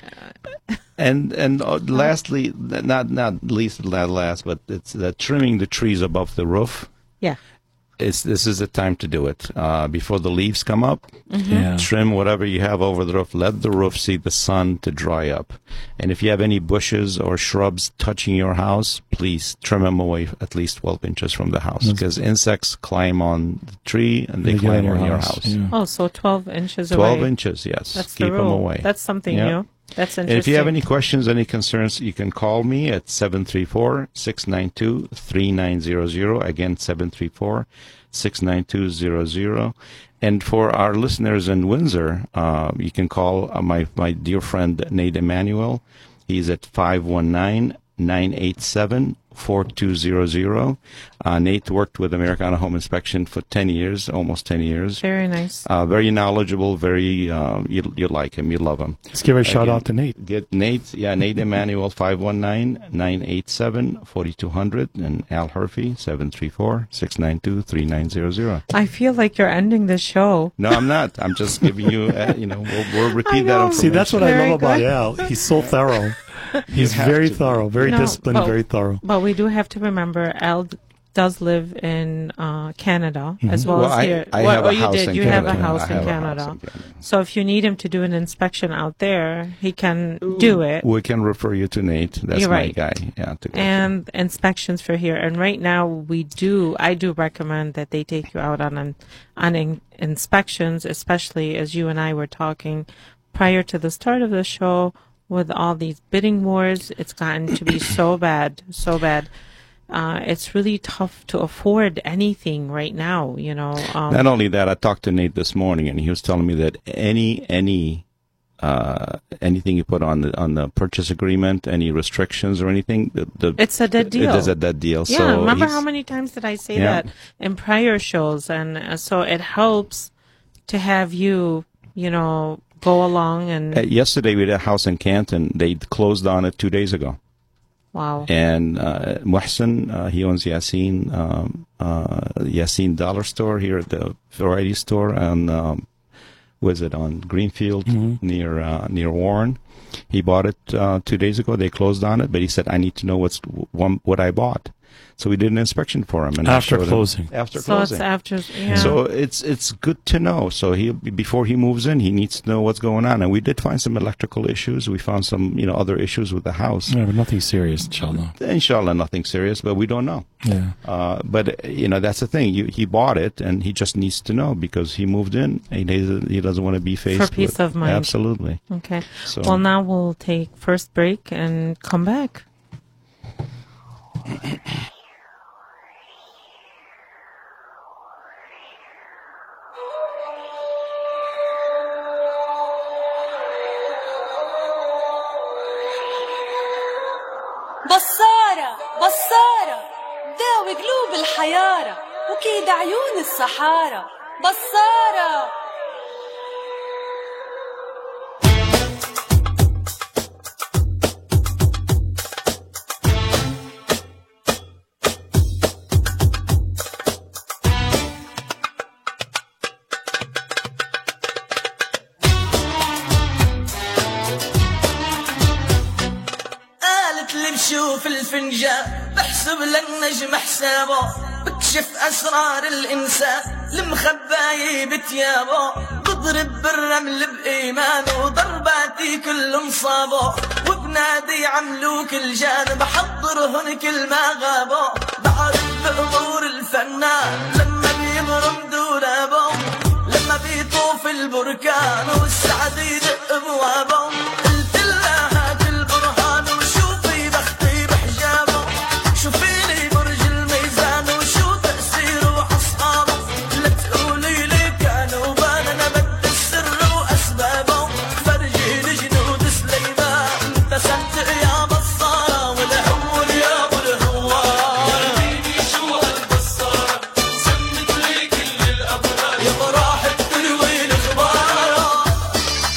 and and uh, lastly, not not least, not last, but it's uh, trimming the trees above the roof. yeah. it's, this is the time to do it. Uh, before the leaves come up, Yeah. trim whatever you have over the roof. Let the roof see the sun to dry up. And if you have any bushes or shrubs touching your house, please trim them away at least twelve inches from the house, because insects climb on the tree and they, They get climb in on your your house, house. yeah. Oh, so twelve inches twelve away. inches, yes. That's Keep the them rule. away. That's something Yeah. new. That's interesting. And if you have any questions, any concerns, you can call me at seven three four, six nine two, three nine zero zero. Again, seven three four, six nine two, zero zero. And for our listeners in Windsor, uh, you can call uh, my, my dear friend Nate Emanuel. He's at five one nine, nine eight seven, four two zero zero. Uh, Nate worked with Americana Home Inspection for ten years, almost ten years. Very nice. Uh, very knowledgeable, very, uh, you, you like him, you love him. Let's give a shout Again, out to Nate. Get Nate, yeah, Nate Emanuel, five one nine, nine eight seven, four two zero zero, and Al Herfy, seven three four, six nine two, three nine zero zero. I feel like you're ending the show. No, I'm not. I'm just giving you, uh, you know, we'll, we'll repeat that know. information. See, that's what Very I love about good. Al. He's so thorough. He's have very to. thorough, very No, disciplined, but- very thorough. But we do have to remember Al d- does live in uh, Canada as well, Well, as I, here. I Well, have oh, a you house did. in You Canada. have a house I in have a Canada. house in Canada. So if you need him to do an inspection out there, he can do it. We can refer you to Nate. That's You're my right. guy. Yeah, to go to. And inspections for here. And right now, we do. I do recommend that they take you out on an, on in, inspections, especially as you and I were talking prior to the start of the show. With all these bidding wars, it's gotten to be so bad, so bad. Uh, it's really tough to afford anything right now. You know. Um, Not only that, I talked to Nate this morning, and he was telling me that any any uh, anything you put on the on the purchase agreement, any restrictions or anything, the, the It's a dead deal. It is a dead deal. Yeah, so remember he's- how many times did I say Yeah. that in prior shows? And uh, so it helps to have you, you know, go along and Uh, yesterday we had a house in Canton. They closed on it two days ago. wow. And uh, Muhsin, uh, he owns Yasin, um, uh, Yasin Dollar Store here at the variety store on, um, was it on Greenfield near uh, near Warren. He bought it uh, two days ago. They closed on it, but he said, "I need to know what's one, what I bought." So we did an inspection for him. And I After showed him- closing. After So closing. it's after, yeah. So it's it's good to know. So he before he moves in, he needs to know what's going on. And we did find some electrical issues. We found some you know other issues with the house. Yeah, but nothing serious, inshallah. Inshallah, nothing serious, but we don't know. Yeah. Uh, but uh, you know that's the thing. You, he bought it, and he just needs to know because he moved in. And he doesn't, he doesn't want to be faced For peace with, of mind. Absolutely. Okay. So Well, now we'll take first break and come back. بصارة بصارة داوي قلوب الحيارة وكيد عيون الصحارى بصارة. قالت لي بشوف الفنجان بحسب للنجم حسابه بكشف أسرار الإنسان المخباية بتيابه بضرب بالرمل بإيمانه وضرباتي كل مصابه وبنادي عملوك الجان بحضرهن كل ما غابوا بعرف بأمور الفنان لما بيبرم دولابه لما بيطوف البركان والسعد يدق بوابه قلت لها هات البرهان وشوفي بختي بحجابه شوفي لي برج الميزان وشو تأثيره وأصحابه لا تقولي لي كانوا بان أنا بدي السر وأسبابه فرجيني جنود سليمان ابتسمت يا بصارة والحور يا أبو الهوار وريني شو هالبصارة سمت لي كل الأبرار يا براح تروي الأخبار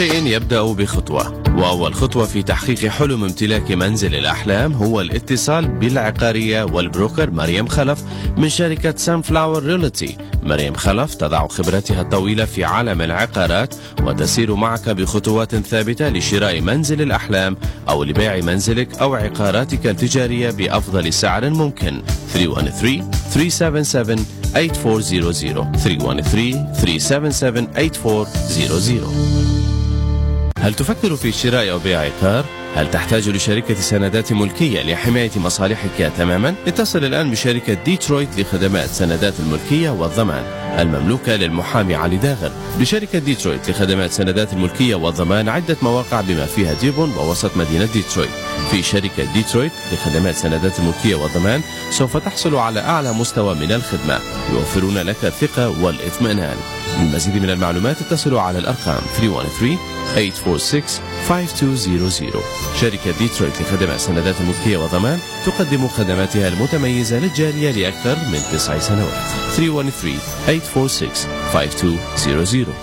شيء يبدأ بخطوة، وأول خطوة في تحقيق حلم امتلاك منزل الأحلام هو الاتصال بالعقارية والبروكر مريم خلف من شركة سانفلاور ريلتي. مريم خلف تضع خبرتها الطويلة في عالم العقارات وتسير معك بخطوات ثابتة لشراء منزل الأحلام أو لبيع منزلك أو عقاراتك التجارية بأفضل سعر ممكن. ثري وان ثري ثري سفن سفن ثمانية أربعة صفر صفر ثري وان ثري ثري سفن سفن ثمانية أربعة صفر صفر. هل تفكر في شراء أو بيع عقار؟ هل تحتاج لشركة سندات ملكية لحماية مصالحك تماما؟ اتصل الآن بشركة ديترويت لخدمات سندات الملكية والضمان المملوكة للمحامي علي داغر. بشركة ديترويت لخدمات سندات الملكية والضمان عدة مواقع بما فيها ديبون ووسط مدينة ديترويت. في شركة ديترويت لخدمات سندات الملكية والضمان سوف تحصل على أعلى مستوى من الخدمة، يوفرون لك الثقة والاطمئنان. للمزيد من المعلومات اتصلوا على الأرقام ثري وان ثري ثمانية أربعة ستة خمسة اثنين صفر صفر. شركة ديترويت لخدمات سندات الملكية والضمان تقدم خدماتها المتميزة للجالية لأكثر من تسع سنوات. ثري وان ثري ثمانية أربعة ستة خمسة اثنين صفر صفر.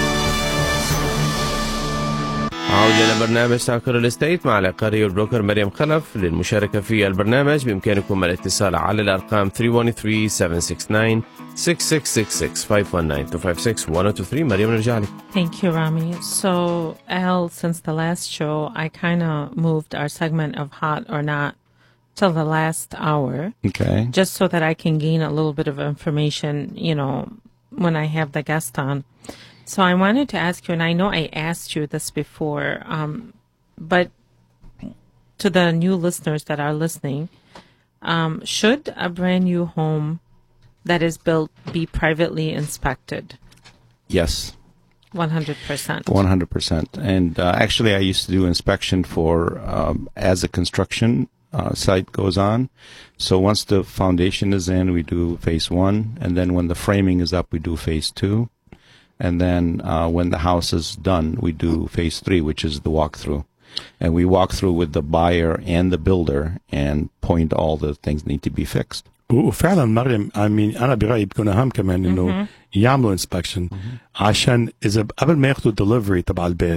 عودة إلى برنامج تاكر الاستيت مع العقاري والبروكر مريم خلف. للمشاركة في البرنامج بإمكانكم الاتصال على الأرقام ثري وان ثري سفن سكس ناين سكس سكس سكس سكس فايف وان ناين تو فايف سكس وان تو ثري. مريم نرجع لك. Thank you, Rami. So, Al, since the last show, I kind of moved our segment of hot or not till the last hour. Okay. Just so that I can gain a little bit of information, you know, when I have the guest on. So I wanted to ask you, and I know I asked you this before, um, but to the new listeners that are listening, um, should a brand new home that is built be privately inspected? Yes. one hundred percent. one hundred percent. And uh, actually, I used to do inspection for um, as the construction uh, site goes on. So once the foundation is in, we do phase one. And then when the framing is up, we do phase two. And then uh, when the house is done, we do phase three, which is the walkthrough. And we walk through with the buyer and the builder and point all the things need to be fixed. وفعلا مريم I mean أنا برأيي بكون أهم كمان إنه يعملوا inspection عشان إذا قبل ما ياخدوا delivery تبع البيت.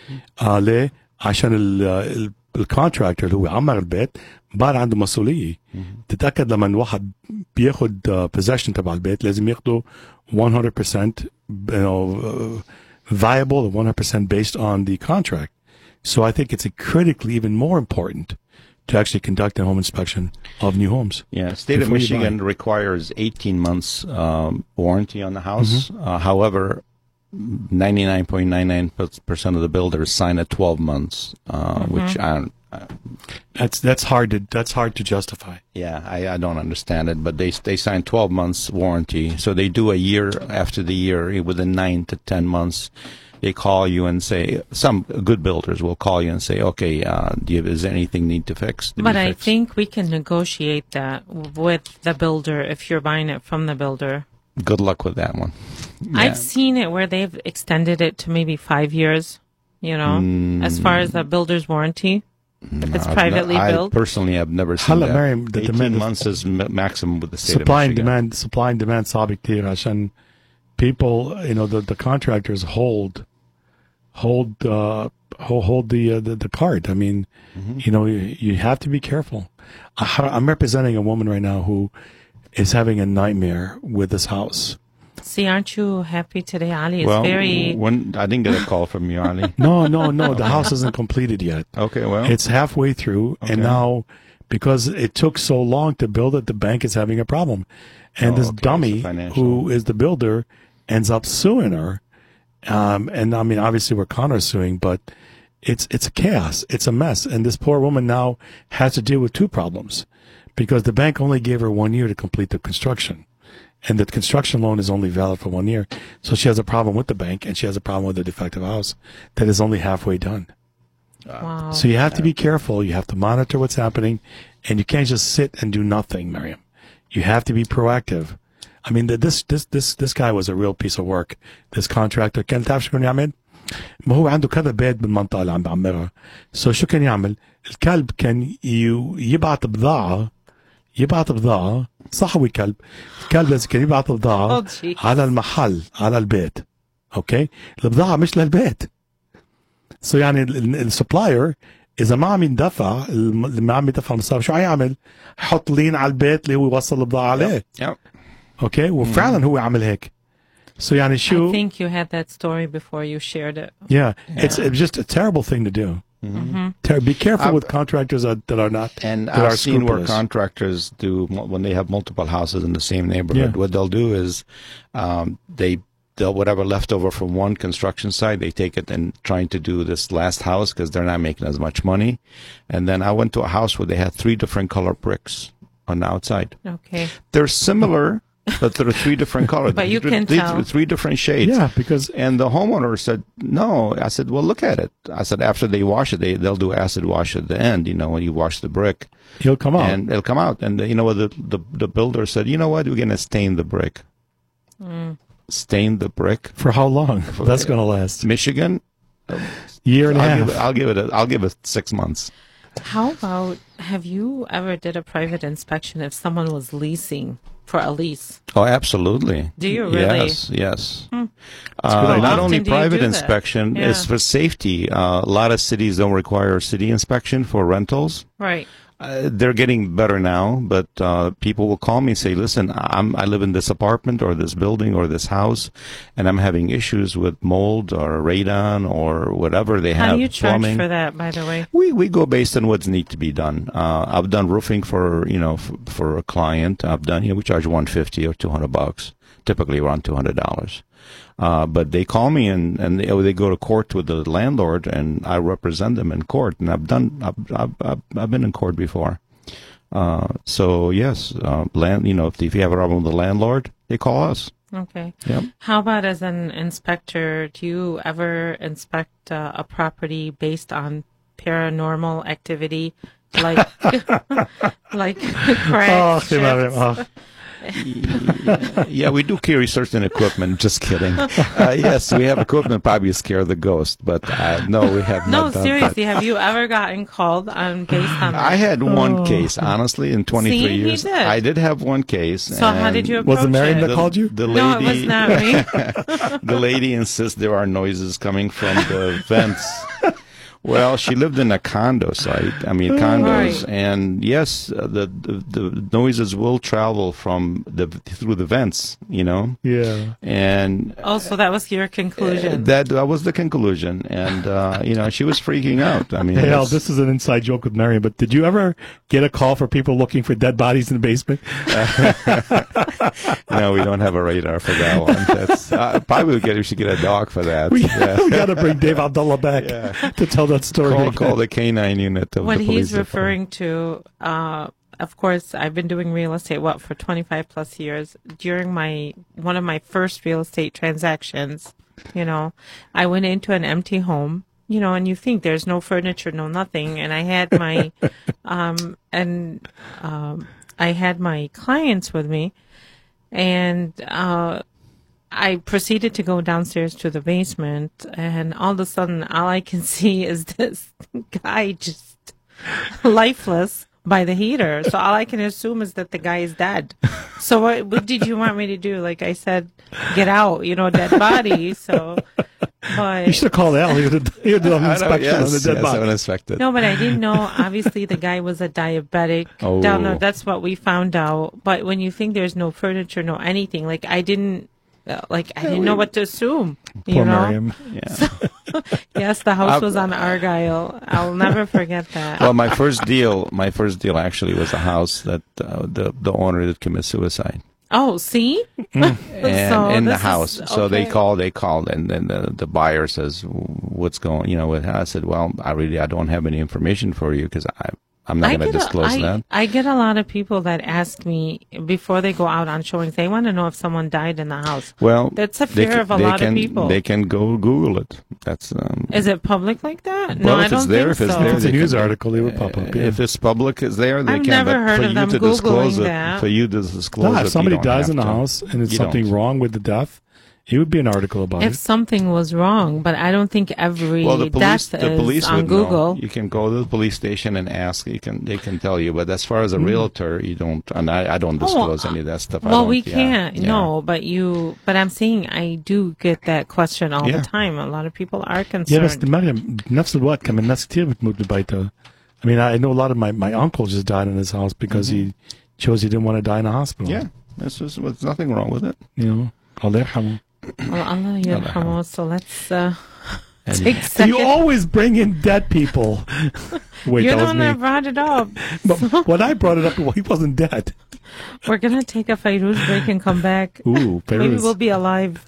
آه ليه؟ عشان ال الكونتراكتور اللي هو عمر البيت بعد عنده مسؤولية تتأكد لما الواحد بياخد uh, possession تبع البيت لازم ياخده one hundred percent you know, uh, viable, one hundred percent based on the contract. So I think it's a critically even more important to actually conduct a home inspection of new homes. Yeah, state of Michigan requires eighteen months um, warranty on the house. Mm-hmm. Uh, however, ninety-nine point nine nine percent of the builders sign at twelve months, uh, mm-hmm. which I don't. Uh, that's that's hard to that's hard to justify. Yeah, I, I don't understand it, but they they sign twelve months warranty, so they do a year after the year within nine to ten months. They call you and say, some good builders will call you and say, okay, uh, do you, is there anything need to fix? But I think we can negotiate that with the builder if you're buying it from the builder. Good luck with that one. Yeah. I've seen it where they've extended it to maybe five years, you know, mm. as far as the builder's warranty. If it's no, privately no, built. I personally have never seen هلا that. مريم the eighteen demand months is maximum with the state supply of and Michigan. demand supply and demand صعب كتير عشان people, you know, the, the contractors hold hold uh, hold, hold the, uh, the the card. I mean, mm-hmm. you know, you, you have to be careful. I, I'm representing a woman right now who is having a nightmare with this house. See, aren't you happy today, Ali? It's well, very... when, I didn't get a call from you, Ali. No, no, no. The house isn't completed yet. Okay, well. It's halfway through, okay. And now, because it took so long to build it, the bank is having a problem. And oh, this okay. dummy, who is the builder, ends up suing her. Um, and, I mean, obviously, we're Connor suing, but it's it's a chaos. It's a mess. And this poor woman now has to deal with two problems, because the bank only gave her one year to complete the construction. And the construction loan is only valid for one year. So she has a problem with the bank, and she has a problem with the defective house that is only halfway done. Wow. So you have to be careful. You have to monitor what's happening, and you can't just sit and do nothing, Miriam. You have to be proactive. I mean, this this this this guy was a real piece of work. This contractor كان تعرف شو كان يعمل؟ ما هو عنده كذا بيت بالمنطقة اللي عم بعمرها. So شو كان يعمل؟ الكلب كان يبعت بضاعة يبعت بضاعة صحوي كلب الكلب لازم كان يبعت بضاعة على المحل على البيت. اوكي البضاعة مش للبيت. So يعني السبلاير اذا ما عم يندفع اللي ما عم يدفع المصاري شو حيعمل؟ حط لين على البيت اللي هو يوصل البضاعه عليه. Yep. اوكي وفعلا هو عمل هيك. So يعني شو I think you had that story before you shared it. Yeah, it's it's just a terrible thing to do. Mm-hmm. Ter- be careful I've- with contractors that, that are not And that are I've seen where scrupulous. contractors do mul- when they have multiple houses in the same neighborhood. Yeah. What they'll do is um, they they'll whatever leftover from one construction site, they take it and trying to do this last house because they're not making as much money. And then I went to a house where they had three different color bricks on the outside. Okay. They're similar, but they're three different colors. But you Three- can three, tell. three different shades. Yeah, because And the homeowner said, no. I said, well, look at it. I said, after they wash it, they, they'll do acid wash at the end, you know, when you wash the brick. he'll come out. And it'll come out. And, you know, the, the, the builder said, you know what, we're going to stain the brick. Stain the brick. For how long? That's going to last. Michigan, Year and a I'll half. give, it, I'll give it, a, I'll give it six months. How about, have you ever did a private inspection if someone was leasing for a lease? Oh, absolutely. Do you really? Yes, yes. Hmm. Uh, How not often only do you private do that? inspection, Yeah. it's for safety. Uh, a lot of cities don't require city inspection for rentals. Right. Uh, they're getting better now, but uh, people will call me and say, listen, I'm, I live in this apartment or this building or this house, and I'm having issues with mold or radon or whatever they How have. do you charge plumbing. for that, by the way? We we go based on what's need to be done. Uh, I've done roofing for you know f- for a client. I've done you know we charge one fifty or two hundred bucks, typically around two hundred dollars. Uh, but they call me and and they, they go to court with the landlord, and I represent them in court. And I've done I've I've, I've, I've been in court before. Uh, so yes, uh, land you know if, if you have a problem with the landlord, they call us. Okay. Yep. How about as an inspector, do you ever inspect uh, a property based on paranormal activity, like like Oh, crash you know, ships? oh. Yeah, we do carry certain equipment. Just kidding. Uh, yes, we have equipment probably scare the ghost, but uh, no, we have No, not done seriously, have you ever gotten called on based on I that? had one case, honestly, in twenty-three See, he years. did. I did have one case. So how and did you Was it approach Marion it? that called you? The No, lady, it was not me. the lady insists there are noises coming from the vents. Well, she lived in a condo site. I mean, condos, Right. and yes, uh, the, the the noises will travel from the through the vents. You know, Yeah. and Oh, so that was your conclusion. that that was the conclusion. And uh, you know, she was freaking out. I mean, Hey, Al, it's- this is an inside joke with Marion, but did you ever get a call for people looking for dead bodies in the basement? no, we don't have a radar for that one. That's uh, probably we, get, we should get a dog for that. We, Yeah. we got to bring Dave Abdullah back Yeah. to tell that story. Call, again. call the K nine unit of What the police he's referring to, uh, of course, I've been doing real estate, what, for twenty-five plus years. During my, one of my first real estate transactions, you know, I went into an empty home, you know, and you think there's no furniture, no nothing. And I had my, um, and, um, I had my clients with me, and, uh, I proceeded to go downstairs to the basement, and all of a sudden, all I can see is this guy just lifeless by the heater. So all I can assume is that the guy is dead. So what, what did you want me to do? Like I said, get out, you know, dead body. So, You but should have called Al. He would have, he would have done an I know, inspection yes, on the dead yes, body. uninspected. no, but I didn't know. Obviously, the guy was a diabetic. Oh. Down there, that's what we found out. But when you think there's no furniture, no anything, like I didn't. uh, Like I didn't know what to assume, you Poor know. Mariam. Yeah. Yes, the house I've- was on Argyle. I'll never forget that. Well, my first deal, my first deal actually was a house that uh, the the owner did commit suicide, Oh, see? and So in the this is- house. So they okay. called, they called, and then the, the buyer says, "What's going?" You know, I said, "Well, I really I don't have any information for you because I I'm not I going to get a- disclose I- that." I get a lot of people that ask me before they go out on showings. They want to know if someone died in the house. Well, That's a they fear can- of a they lot can, of people. They can go Google it. That's um, Is it public like that? Well, no, if I it's don't there, think if it's so. there, It's a they news can- article. They would pop up. Yeah. If it's public, is there they I've can. never but heard for of you them to disclose Googling it, that. for you to disclose No, it, if you somebody don't dies have in the to. house and it's You something don't. wrong with the death, It would be an article about if it. something was wrong, but I don't think every Well, the police, death the police is on would Google. know. You can go to the police station and ask. You can, they can tell you. But as far as a Mm. realtor, you don't. And I, I don't disclose any of that stuff. I Well, don't- we yeah, can't. yeah. No, but you. But I'm saying I do get that question all Yeah. the time. A lot of people are Yeah, concerned. بس مريم بنفس الوقت كمان ناس كتير بتموت ببيتها. I mean, I know a lot of my, my uncle just died in his house because he chose he didn't want to die in a hospital. Yeah, there's, there's, there's nothing wrong with it. You know, Allah yarhamu. Well, Allah yarhamu. So let's uh, And take You second. always bring in dead people. Wait, You're that the was one me. that brought it up. But when I brought it up, well, he wasn't dead. We're gonna take a Fairuz break and come back. Ooh, Maybe Fairuz. we'll be alive.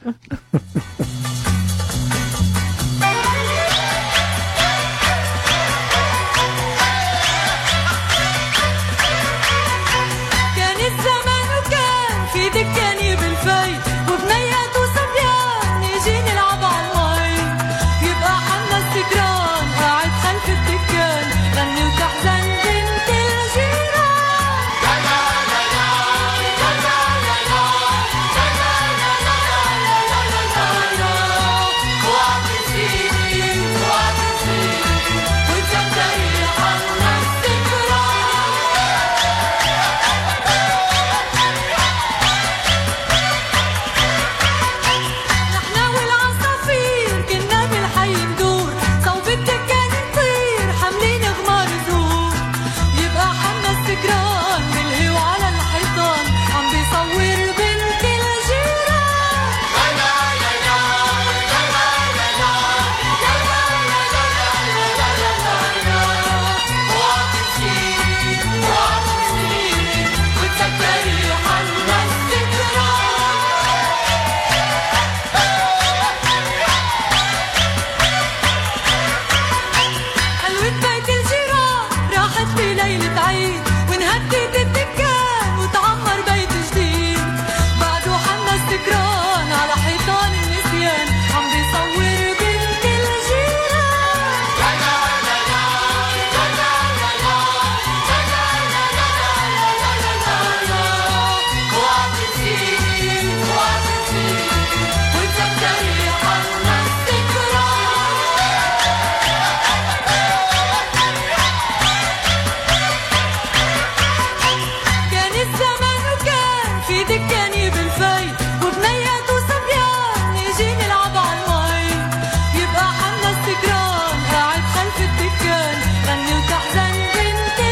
كان الزمان وكان في دكاني بالفي وبنيات وصبيان نيجي نلعب عالمي يبقى حنا السكران قاعد خلف الدكان غني وتحزن بنت نحنا والعصافير كنا بالحي ندور صوب الدكان نطير حاملين غمار زهور يبقى حنا السكران بالهوا على الحيطان عم بيصور بنت حلوة بيت الجيران راحت بليلة عيد وانهدت الدكان وتعمر بيت جديد بعده حنا السكران على حيطان النسيان عم بيصور بنت كان الزمان وكان في دكاني بالفي وبنيات وصبيان نيجي نلعب عالمي يبقى حنا السكران قاعد خلف الدكان غني وتحزن بنت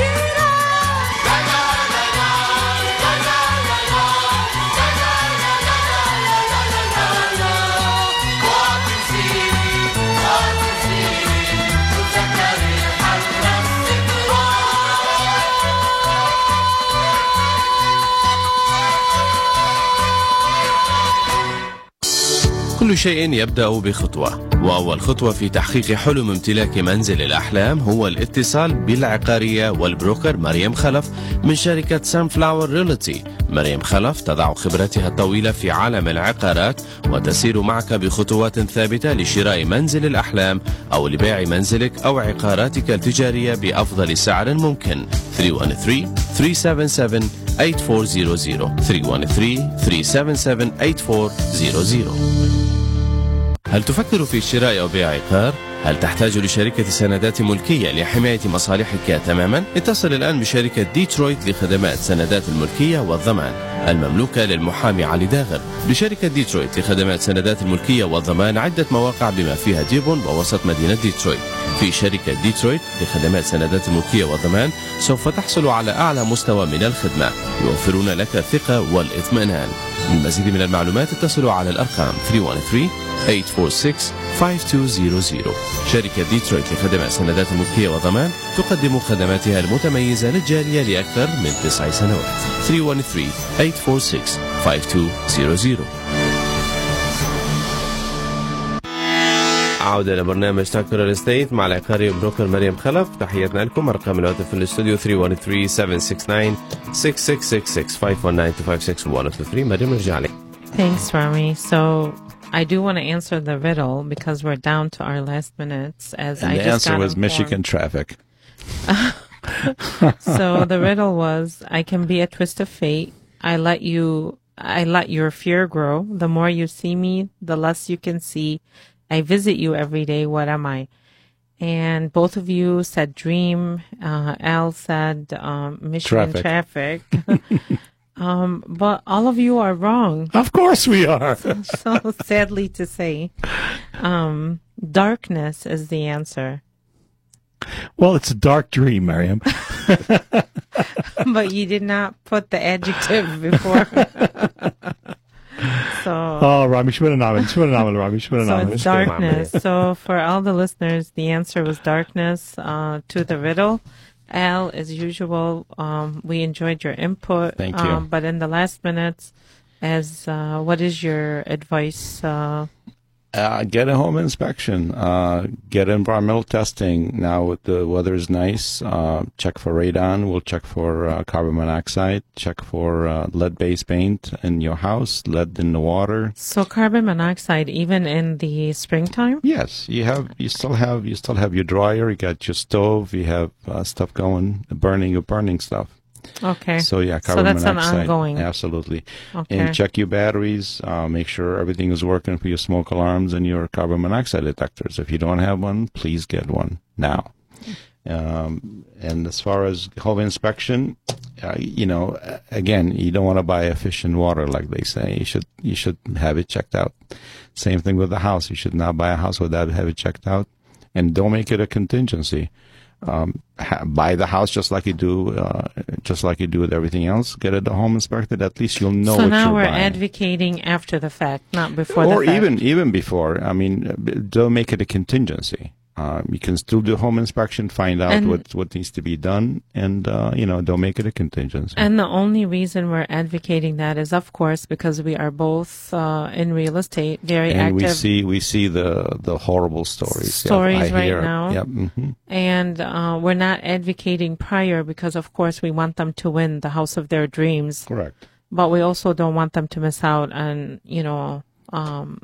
كل شيء يبدأ بخطوة، وأول خطوة في تحقيق حلم امتلاك منزل الأحلام هو الاتصال بالعقارية والبروكر مريم خلف من شركة سانفلاور ريلتي. مريم خلف تضع خبرتها الطويلة في عالم العقارات وتسير معك بخطوات ثابتة لشراء منزل الأحلام أو لبيع منزلك أو عقاراتك التجارية بأفضل سعر ممكن. ثلاثة واحد ثلاثة ثلاثة سبعة سبعة ثمانية أربعة صفر صفر ثلاثة واحد ثلاثة ثلاثة سبعة سبعة ثمانية أربعة صفر صفر. هل تفكر في شراء أو بيع عقار؟ هل تحتاج لشركة سندات ملكية لحماية مصالحك تماما؟ اتصل الآن بشركة ديترويت لخدمات سندات الملكية والضمان المملوكة للمحامي علي داغر. بشركة ديترويت لخدمات سندات الملكية والضمان عدة مواقع بما فيها ديربون ووسط مدينة ديترويت. في شركة ديترويت لخدمات سندات الملكية والضمان سوف تحصل على أعلى مستوى من الخدمة، يوفرون لك الثقة والاطمئنان. للمزيد من المعلومات اتصلوا على الأرقام ثلاثة واحد ثلاثة ثمانية أربعة ستة خمسة اثنين صفر صفر. شركة ديترويت لخدمات سندات الملكية والضمان تقدم خدماتها المتميزة للجالية لأكثر من تسع سنوات. ثلاثة واحد ثلاثة ثمانية أربعة ستة خمسة اثنين صفر صفر. عودة لبرنامج تاكر الاستيت مع العقاري بروكر مريم خلف. تحياتنا لكم. أرقام الهاتف في الاستوديو ثلاثة واحد ثلاثة سبعة ستة تسعة ستة ستة ستة ستة خمسة واحد تسعة اثنين خمسة ستة واحد ثلاثة. مريم نرجع لك. Thanks, Rami. So I do want to answer the riddle because we're down to our last minutes. As And I the just answer got was informed. Michigan traffic. So the riddle was, I can be a twist of fate. I let you I let your fear grow. The more you see me, the less you can see. I visit you every day. What am I? And both of you said dream. Uh, Al said um, Michigan traffic. um, but all of you are wrong. Of course we are. So sadly to say, um, darkness is the answer. Well, it's a dark dream, Miriam. But you did not put the adjective before. So, oh, Rami, شو نعمل شو نعمل Rami شو so نعمل it's darkness. So for all the listeners, the answer was darkness uh, to the riddle. Al, as usual, um, we enjoyed your input. Thank you. Um, but in the last minutes, as uh, what is your advice? Uh, Uh, get a home inspection. Uh, get environmental testing. Now, with the weather is nice, uh, check for radon. We'll check for uh, carbon monoxide. Check for uh, lead-based paint in your house, lead in the water. so carbon monoxide, even in the springtime? Yes, you have. You still have. You still have your dryer. You got your stove. You have uh, stuff going, burning. You're burning stuff. Okay. So yeah, So carbon that's an monoxide. ongoing. Absolutely. Okay. And check your batteries. Uh, make sure everything is working for your smoke alarms and your carbon monoxide detectors. If you don't have one, please get one now. Um, and as far as home inspection, uh, you know, again, you don't want to buy a fish in water, like they say. You should you should have it checked out. Same thing with the house. You should not buy a house without have it checked out, and don't make it a contingency. Um, ha- buy the house just like you do, uh, just like you do with everything else. Get it home inspected. At least you'll know so what now you're we're buying. advocating after the fact, not before Or the fact. even even before. I mean, uh, don't make it a contingency. Um, you can still do home inspection, find out And- what what needs to be done, and uh, you know, don't make it a contingency. And the only reason we're advocating that is, of course, because we are both uh, in real estate, very And we active. see we see the the horrible stories. Yeah, Stories I right hear. now. Yep. hmm And uh, we're not advocating prior because, of course, we want them to win the house of their dreams. Correct. But we also don't want them to miss out on, you know, um,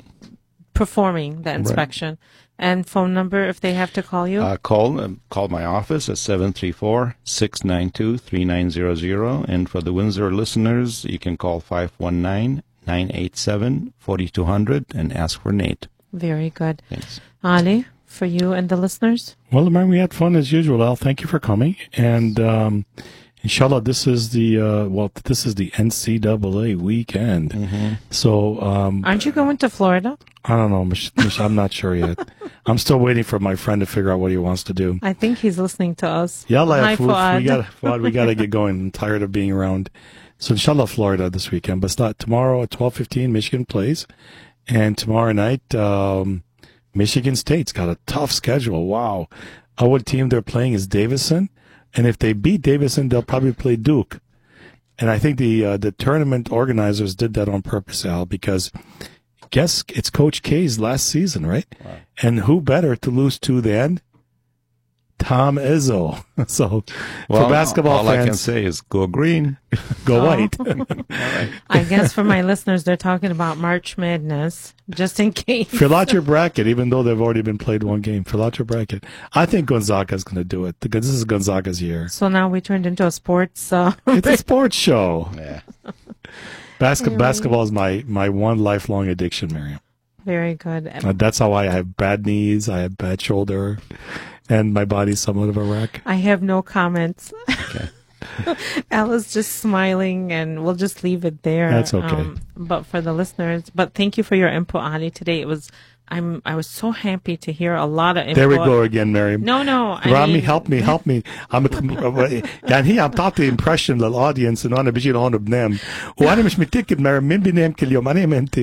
performing the inspection. And phone number if they have to call you? Uh, call uh, call my office at seven three four, six nine two, three nine zero zero. And for the Windsor listeners, you can call five one nine, nine eight seven, four two zero zero and ask for Nate. Very good. Thanks. Ali, for you and the listeners? Well, man, we had fun as usual, Al. Thank you for coming. And um, inshallah, this is the uh, well, this is the N C double A weekend. Mm-hmm. So um, Aren't you going to Florida? I don't know, Mich- Mich- I'm not sure yet. I'm still waiting for my friend to figure out what he wants to do. I think he's listening to us. Yalla, Hi, Foof, we Fuad. got Fuad, we got to get going. I'm tired of being around. So inshallah, Florida this weekend, but it's not tomorrow at twelve fifteen. Michigan plays, and tomorrow night, um, Michigan State's got a tough schedule. Wow, uh, what team they're playing is Davidson, and if they beat Davidson, they'll probably play Duke. And I think the uh, the tournament organizers did that on purpose, Al, because guess it's Coach K's last season, right? Wow. And who better to lose to than Tom Izzo? So Well, for basketball all I can fans, say is go green. go Oh. white. I guess for my listeners, they're talking about March Madness, just in case. Fill out your bracket, even though they've already been played one game. Fill out your bracket. I think Gonzaga's going to do it because this is Gonzaga's year. So now we turned into a sports. Uh, It's a sports show. Yeah. Basket, Anyway. Basketball is my, my one lifelong addiction, Miriam. Very good. Uh, that's how I have bad knees, I have bad shoulder, and my body's somewhat of a wreck. I have no comments. Okay. Alice just smiling, and we'll just leave it there. That's okay. but for the listeners, but thank you for your input, Ali. Today it was. I'm. I was so happy to hear a lot of input. There we go again, Miriam. No, no. I Rami, mean, help me, help me. I'm يعني هي عم تعطي impression للaudience انه انا بجي لهون بنام وانا مش متاكد مريم مين بينام كل يوم انا ام انت.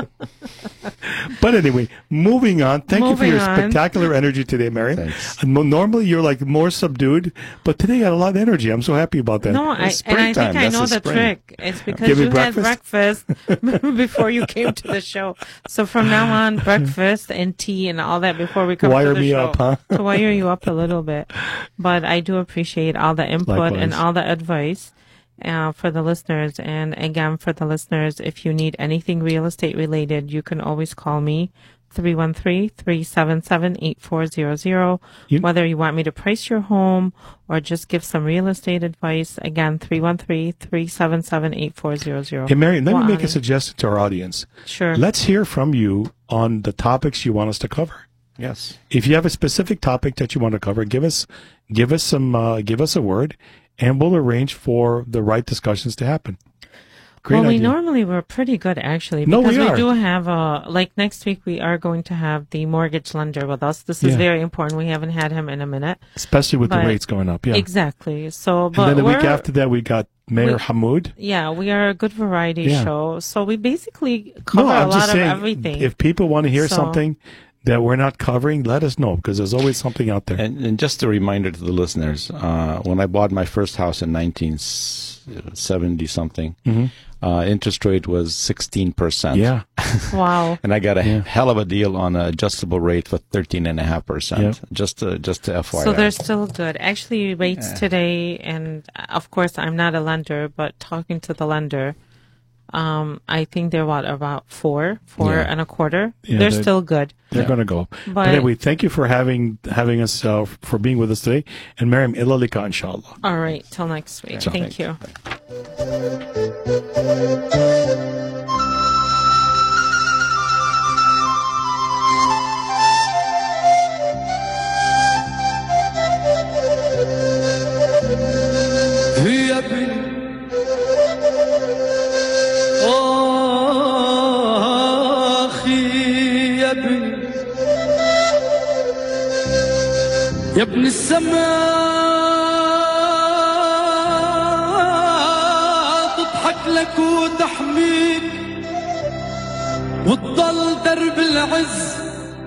But anyway, moving on. Thank you for Moving your on. spectacular energy today, Miriam. Thanks. And mo- normally you're like more subdued, but today you had a lot of energy. I'm so happy about that. No, I, It's and I think springtime. I That's know the the spring. trick. It's because Give me you had breakfast before you came to the show. So from now on, breakfast and tea and all that before we come Wire to the me show. up, huh? To wire you up a little bit. But I do appreciate all the input and Likewise. all the advice uh, for the listeners. And again, for the listeners, if you need anything real estate related, you can always call me. three one three, three seven seven, eight four zero zero. You- Whether you want me to price your home or just give some real estate advice, again, three one three, three seven seven, eight four zero zero. Hey, Marion, let me Well, make a Ali. suggestion to our audience. Sure. Let's hear from you on the topics you want us to cover. Yes. If you have a specific topic that you want to cover, give us give us some uh, give us a word, and we'll arrange for the right discussions to happen. Great well, we idea. normally we're pretty good actually No, we because we, are. do have a like next week we are going to have the mortgage lender with us. This is Yeah. very important. We haven't had him in a minute. Especially with the but- rates going up. Yeah. Exactly. So, And but then the week we're- after that, we got Mayor we- Hamoud. Yeah, we are a good variety Yeah. show. So we basically cover No, a I'm lot just of saying, everything. if people want to hear So- something that we're not covering, let us know, because there's always something out there. And, and just a reminder to the listeners, uh, when I bought my first house in nineteen seventy something, uh, interest rate was sixteen percent. Yeah. Wow. And I got a Yeah. hell of a deal on an adjustable rate for thirteen and a half percent. Yeah. Just to, just to F Y I. So they're still good. Actually, rates today, and uh, of course, I'm not a lender, but talking to the lender, um, I think they're what about four, four Yeah. and a quarter. Yeah, they're they're- still good. They're Yeah. going to go. But, But- anyway, thank you for having having us, uh, for being with us today. And Miriam, ilalika, inshallah. All right, till next week. So- Thank you. يا ابني آخي يا ابني يا ابن السماء تضحك لك وتحميك وتضل درب العز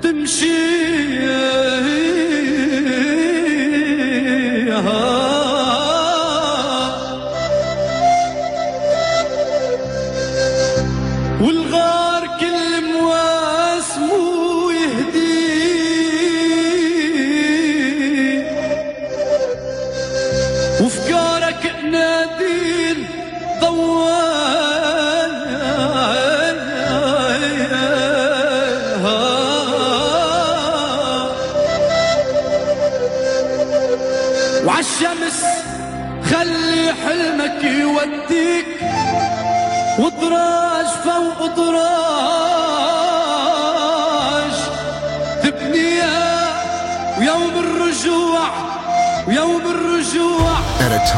تمشي والغار كل مواسمه يهديه وفكارك نادين ضوال وعالشمس خلي حلمك يوديك وطراج فوق طراج تبنيها ويوم الرجوع ويوم الرجوع